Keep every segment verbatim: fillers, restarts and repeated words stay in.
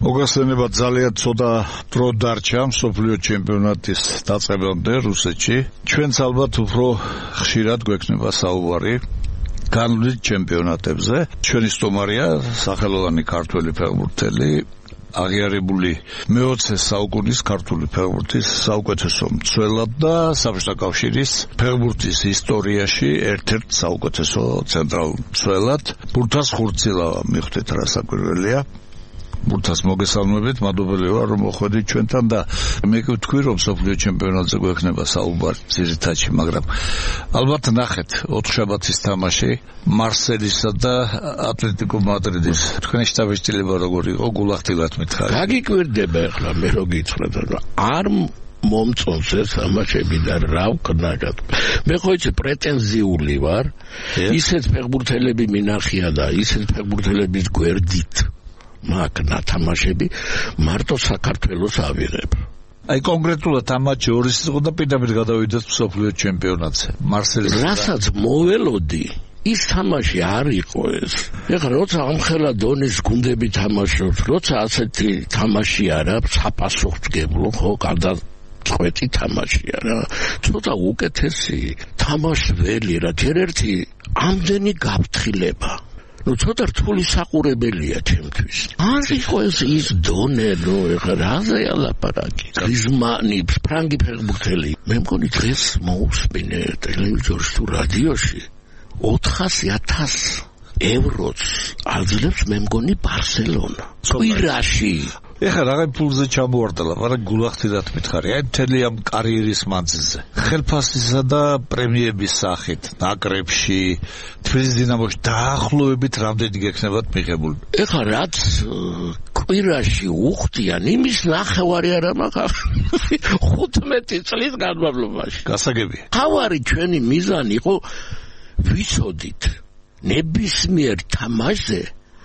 მოგესალმებით, ძალიან ცოტა დრო დარჩა მსოფლიო ჩემპიონატის დაწყებამდე რუსეთში. ჩვენც ალბათ უფრო ხშირად გვექნება საუბარი განვლით ჩემპიონატებზე. ჩვენი სტუმარია სახელოვანი ქართველი ფეხბურთელი, აღიარებული მეოცე საუკუნის ქართული ფეხბურთის საუკეთესო მცველად და საბჭოთა კავშირის ფეხბურთის ისტორიაში ერთ-ერთ საუკეთესო ცენტრალურ მცველად. ბურთას ხურცილავა მიხვდეთ რა საკვირველია. ბურთას მოგესალმებით, მადლობელი ვარ რომ მოხვედით ჩვენთან და მე ვთქვი რომ მსოფლიო ჩემპიონატზე გვექნება საუბარი ძირითადში, მაგრამ ალბათ ნახეთ ოთხშაბათის თამაში მარსელისა და ატლეტიკო მადრიდის. თქვენი შტაბ-შტილება როგორი იყო, გულახდილად მითხარი. გაგიკვირდება ახლა მე რო გითხრათ რომ არ მომწონს ეს თამაშები და რა ვქნაგად. მე ხო იცი პრეტენზიული ვარ, ისეთ ფეხბურთელები მინახია და ისეთ ფეხბურთელების გვერდით მაგ ნათამაშები მარტო საქართველოს ავიღებ. აი კონკრეტულად ამ მატჩი ორის იყო და პირდაპირ გადავიდეთ მსოფლიო ჩემპიონატზე. მარსელის რასაც მოველოდი ის თამაში არ იყო ეს. ეხლა როცა ამხელა დონის გუნდები თამაშობს, როცა ასეთი თამაში არა, საფასუხსგებლო ხო გარდა წვეთი თამაშია რა. ცოტა უკეთესი თამაშველი რა, ერთ-ერთი ამდენი გაფრთხილება. ну ცოტა რთული საყურებელია ჩემთვის. არ იყო ეს ის დონე, ნუ ეხლა რაზე ალაპარაკი. გრიზმანი, ფრანგი ფეხბურთელი. მე მგონი დღეს მოусმინე ტელევიზორში თუ რადიოში ოთხასი ათასი ევროც აძლევს მე მგონი ბარსელონა. კვირაში ეხლა რაღაც ფულზე ჩამოვარდალა, მაგრამ გულახდილად მითხარი, აი მთელი ამ კარიერის მანძილზე. ხელფასისა და პრემიების სახით, ნაკრებში, თბილისის დინამოში დაახლოებით რამდენი გექნებათ მიღებული? ეხლა რაც კვირაში უხდიან, იმის ნახევარი არა მაქვს ხუთმეტი წლის განმავლობაში. გასაგებია. თავარი ჩვენი მიზანი იყო ვიცოდით ნებისმიერ თამაშზე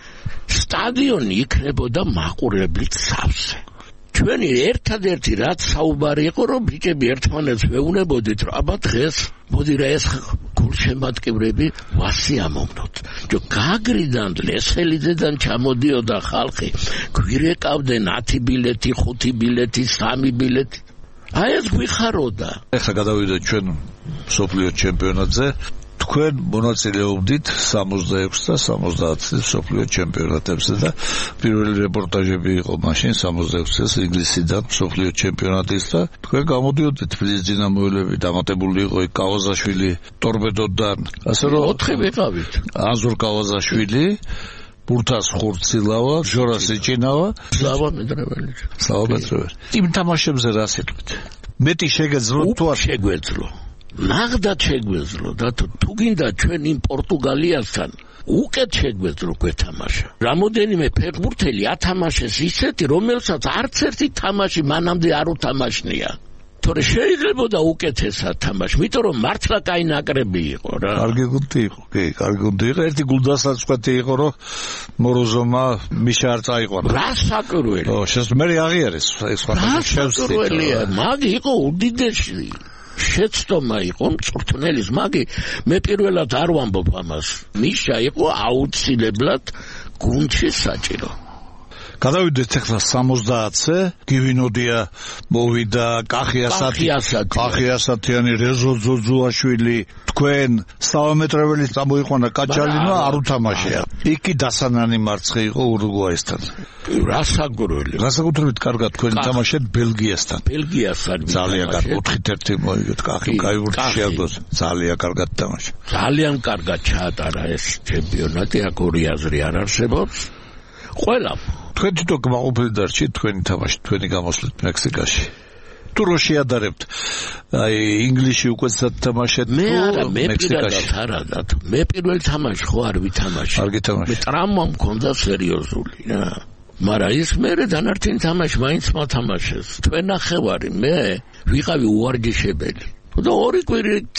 სტადიონი იქნებოდა მაყურებლით სავსე. ჩვენი ერთადერთი რაც საუბარი იყო რომ ბიჭები ერთმანეთს ვეუბნებოდით რომ აბა დღეს მოდი რა ეს გულშემატკივრები ვასიამოვნოთ. ჯო გაგრიდან ლესელიძედან ჩამოდიოდა ხალხი, გვირეკავდნენ ათი ბილეთი, ხუთი ბილეთი, სამი ბილეთი. აი ეს გვიხაროდა. ეხლა გადავიდეთ ჩვენ მსოფლიო ჩემპიონატზე. თქვენ მონაწილეობდით სამოცდაექვსი და სამოცდაათი წლის მსოფლიო ჩემპიონატებზე და პირველი რეპორტაჟები იყო მაშინ სამოცდაექვსი წელს ინგლისიდან მსოფლიო ჩემპიონატის და თქვენ გამოდიოდით თბილისის დინამოელები, დამატებული იყო კავაზაშვილი ტორპედოდან, ასე რომ ოთხი ვიყავით. აზურ კავაზაშვილი, ბურთას ხურცილავა, ჟორა სიჭინავა, სლავა მეტრეველი. სლავა მეტრეველი. იმ თამაშებზე რა სიტყვით? მეტი შეგეძლო თუ არ შეგვეძლო? ნახდათ შეგვეძლო და თუ გინდა ჩვენ იმ პორტუგალიასთან უკეთ შეგვეძლო გვეთამაშა. რამოდენიმე ფეხბურთელი ათამაშეს ისეთი, რომელსაც არც ერთი თამაში მანამდე არ უთამაშნია. თორე შეიძლებოდა უკეთესად თამაში, იმიტომ რომ მართლა კაი ნაკრები იყო რა. კარგი გუნდი იყო, კი, კარგი გუნდი იყო. ერთი გულდასაწყვეტი იყო, რომ მოროზოვმა მიშა არ წაიყვანა. რა საკვირველი. ო, შესაძლოა მე აღიარეს ეს სხვა შევსწრებელია. მაგ იყო უდიდესი შეცდომა იყო მწვრთნელის, მაგი მე პირველად არ ვამბობ ამას. მიშა იყო აუცილებლად გუნდში საჭირო. გადავიდეთ ახლა სამოცდაათზე, გივინოდია მოვიდა, კახიასათი, კახიასათიანი, რეზო ძოძუაშვილი, თქვენ სლავამეტრეველი წამოიყვანა კაჭალინო, არ უთამაშია. იქი დასანანი მარცხი იყო ურუგვაისთან. რასაკვირველი. განსაკუთრებით კარგად თქვენ თამაშეთ ბელგიასთან. ბელგიასთან ძალიან კარგი ოთხით ერთი მოიგეთ, კახი გაიურჩა შეაგდოს. ძალიან კარგად თამაშა. ძალიან კარგად ჩაატარა ეს ჩემპიონატი, აქ ორი აზრი არ არსებობს. ყველა თქვენ თვითონ გმაყოფილი დარჩით თქვენი თამაში, თქვენი გამოსვლით მექსიკაში. თუ რო შეადარებთ, აი ინგლისში უკეთესად თამაშეთ მე არა, მე პირადად არა და მე პირველ თამაში ხო არ ვითამაშე. არ გითამაშე. მე ტრამვა მქონდა სერიოზული რა. მაგრამ ის მერე დანარჩენი თამაში მაინც მოთამაშეს. თქვენ ნახევარი მე ვიყავი უარჯიშებელი. და ორი კვირით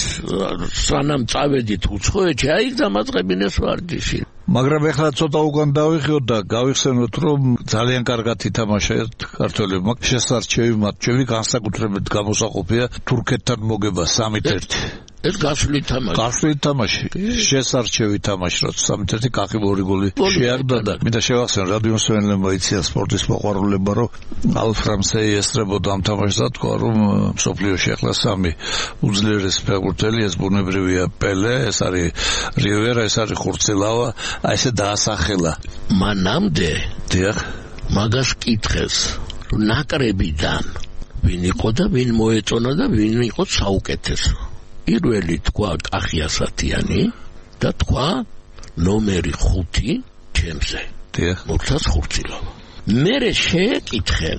სანამ წავედით უცხოეთში, აი დამაწყებინეს ვარჯიში. მაგრამ ეხლა ცოტა უკან დავიხიოთ და გავიხსენოთ რომ ძალიან კარგად ითამაშეთ ქართველებმა. შესარჩევი მატჩები განსაკუთრებით გამოსაყოფია თურქეთთან მოგება სამით ერთი. ეს გასული თამაში. გასული თამაში. შესარჩევი თამაში, როცა სამი-ერთი კახი ორი გოლი შეაგდა და მინდა შევახსენო რადიო მსმენელებმა იციან სპორტის მოყვარულებმა, რომ ალფრამსეი ესწრებოდა ამ თამაშს და თქვა, რომ მსოფლიოში ახლა სამი უძლიერესი ფეხბურთელი, ეს ბუნებრივია პელე, ეს არის რივერა, ეს არის ხურცილავა, აი ესე დაასახელა. მანამდე დიახ, მაგას კითხეს, რომ ნაკრებიდან ვინ იყო და ვინ მოეწონა და ვინ იყო საუკეთესო. პირველი თქვა კახი ასათიანი და თქვა ნომერი ხუთი ჩემზე. დიახ. მურთაზ ხურცილავა. მერე შეეკითხენ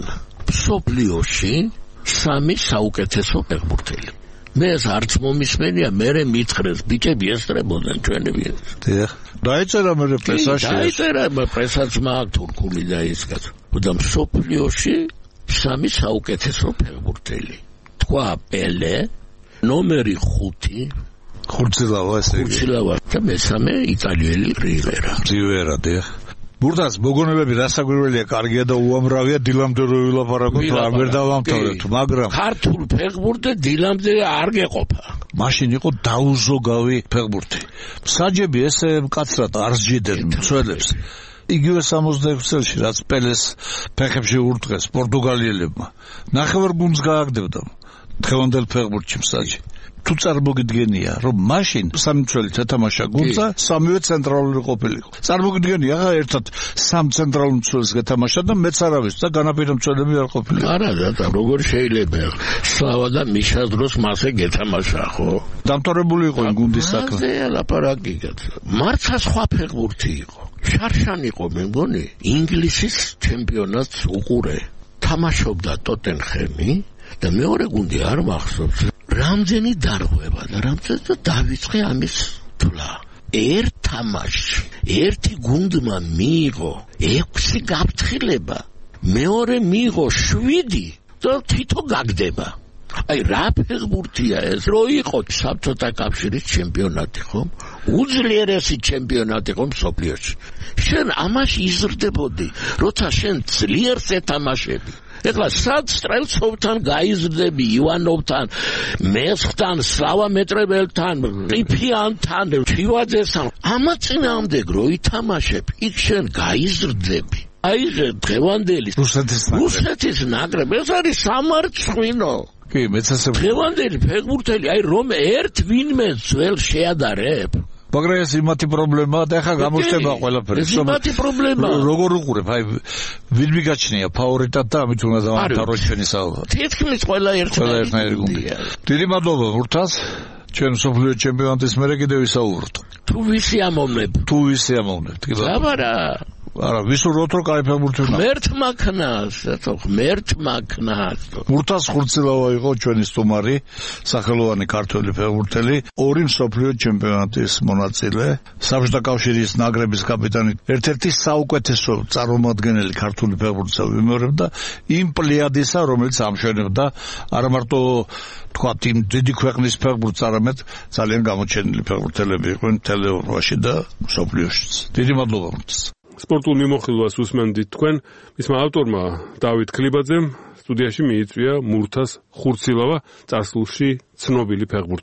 მსოფლიოში სამი საუკეთესო ფეხბურთელი. მე ეს არც მომისმენია, მერე მითხრეს, ბიჭები ესწრებოდნენ ჩვენები. დიახ. დაიწერა მერე პრესაში. დაიწერა პრესაც მაგ თურქული და ის კაც. და მსოფლიოში სამი საუკეთესო ფეხბურთელი. თქვა პელე, ნომერი ხუთი ხურცილავა ესე იგი. ხურცილავა და მესამე იტალიელი რივერა. რივერა, დიახ. ბურთას მოგონებები რასაკვირველია, კარგია და უამრავია, დილამდე რო ვილაპარაკოთ, არ ვერ დავამთავრებთ, მაგრამ ქართულ ფეხბურთზე დილამდე არ გეყოფა. მაშინ იყო დაუზოგავი ფეხბურთი. საჯები ესე მკაცრად არ სჯიდნენ მცველებს. იგივე სამოცდაექვსი წელში, რაც პელეს ფეხებში ურტყეს პორტუგალიელებმა, ნახევარგუნდს გააგდებდა დღევანდელ ფეხბურთში მსაჯი. თუ წარმოგიდგენია, რომ მაშინ სამი მცველით ეთამაშა გუნდსა, სამივე ცენტრალური ყოფილიყო. წარმოგიდგენია, ახლა ერთად სამ ცენტრალურ მცველს გეთამაშა და მეც არავის და განაპირა მცველები არ ყოფილიყო. არა, და როგორ შეიძლება? სლავა და მიშას დროს მასე გეთამაშა, ხო? დამთავრებული იყო იმ გუნდის საქმე. ასე ლაპარაკი კაცო. მარცა სხვა ფეხბურთი იყო. შარშან იყო, მე მგონი, ინგლისის ჩემპიონატს უყურე. თამაშობდა ტოტენჰემი და მეორე გუნდი არ მახსოვს. რამდენი დარღვევა და რამდენი და დავიწყე ამის თვლა. ერთ თამაშში ერთი გუნდმა მიიღო ექვსი გაფრთხილება, მეორე მიიღო შვიდი და თითო გაგდება. აი რა ფეხბურთია ეს? რო იყო საბჭოთა კავშირის ჩემპიონატი, ხო? უძლიერესი ჩემპიონატი ხო მსოფლიოში. შენ ამაში იზრდებოდი, როცა შენ ძლიერს ეთამაშები. ეხლა სად სტრელცოვთან გაიზრდები, ივანოვთან, მესხთან, სლავა მეტრებელთან, ყიფიანთან, ჩივაძესთან. ამა წინააღმდეგ რო ითამაშებ, იქ შენ გაიზრდები. აი დღევანდელი რუსეთის ნაკრები, ეს არის სამარცხვინო. კი, მეც ასე დღევანდელი ფეხბურთელი, აი რომ ერთ ვინმე ძველ შეადარებ. მაგრამ ეს იმათი პრობლემაა და ახლა გამოჩნდება ყველაფერი. ეს იმათი პრობლემაა. როგორ უყურებ? აი ვინ მიგაჩნია ფავორიტად და ამით უნდა დავამთავროთ ჩვენი საუბარი. თითქმის ყველა ერთნაირი გუნდია. დიდი მადლობა ბურთას. ჩვენ მსოფლიო ჩემპიონატის მერე კიდევ ვისაუბროთ. თუ ვისი ამოვნებ? თუ ვისი ამოვნებ? აბარა. არა, ვისურვოთ რომ კაი ფეხბურთი უნდა. ღმერთმა ქნას, რატო ღმერთმა ქნას. ბურთას ხურცილავა იყო ჩვენი სტუმარი, სახელოვანი ქართველი ფეხბურთელი, ორი მსოფლიო ჩემპიონატის მონაწილე, საბჭოთა კავშირის ნაკრების კაპიტანი, ერთ-ერთი საუკეთესო წარმომადგენელი ქართული ფეხბურთისა ვიმეორებდა იმ პლიადისა, რომელიც ამშვენებდა არა მარტო თქვათ იმ დიდი ქვეყნის ფეხბურთს, არამედ ძალიან გამოჩენილი ფეხბურთელები იყვნენ მთელ ევროპაში და მსოფლიოშიც. დიდი მადლობა ბურთას. სპორტულ მიმოხილვას უსმენდით თქვენ, მისმა ავტორმა დავით ქლიბაძემ სტუდიაში მიიწვია მურთას ხურცილავა წარსულში ცნობილი ფეხბურთელი.